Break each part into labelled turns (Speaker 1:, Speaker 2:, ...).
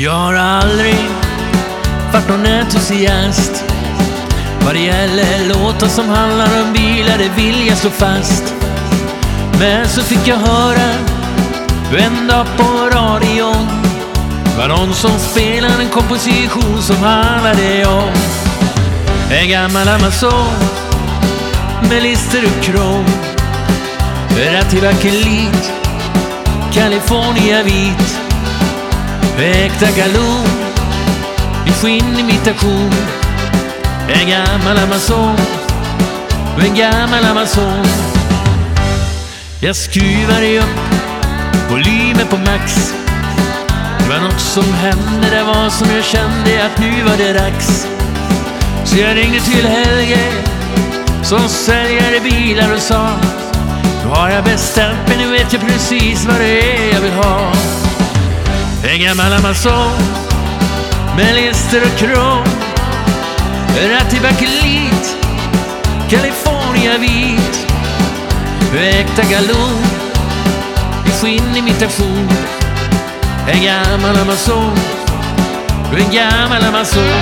Speaker 1: Jag har aldrig varit någon entusiast vad det gäller låtar som handlar om bilar, det vill jag slå fast. Men så fick jag höra en dag på radion var någon som spelade en komposition som handlade om en gammal Amazon med lister och krom, relativ akelit, California vit, äkta galon i skinnimitation. En gammal Amazon, en gammal Amazon. Jag skruvade upp volymen på max. Det var något som hände, det var som jag kände att nu var det dags. Så jag ringde till Helge som säljer bilar och sa: nu har jag bestämt mig, nu vet jag precis vad det är jag vill ha. En gammal Amazon med lister och krom, relativ akelit, California vit, äkta galon i skinnimitation. En gammal Amazon, en gammal Amazon.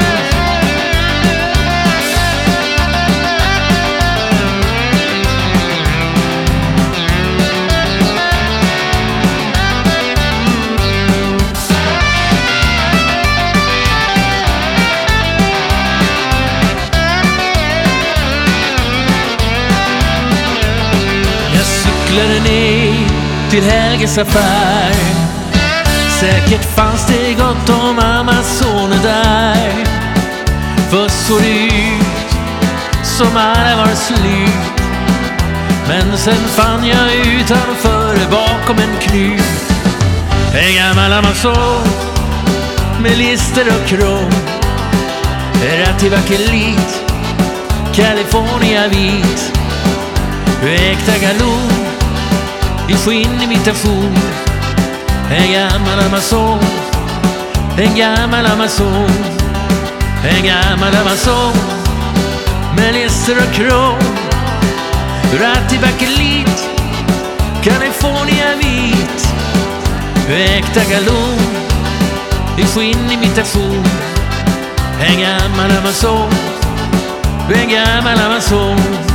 Speaker 1: Cyklade ner till Helges affär. Säkert fanns det gott om Amazoner där. Först såg det ut som alla var slut, men sen fann jag utanför bakom en knut en gammal Amazon med lister och krom, relativ akelit, California vit, äkta galon i skinnimitation. En gammal Amazon, en gammal Amazon, en gammal Amazon med lister och krom, relativ akelit, California vit, äkta galon i skinnimitation. En gammal Amazon, en gammal Amazon.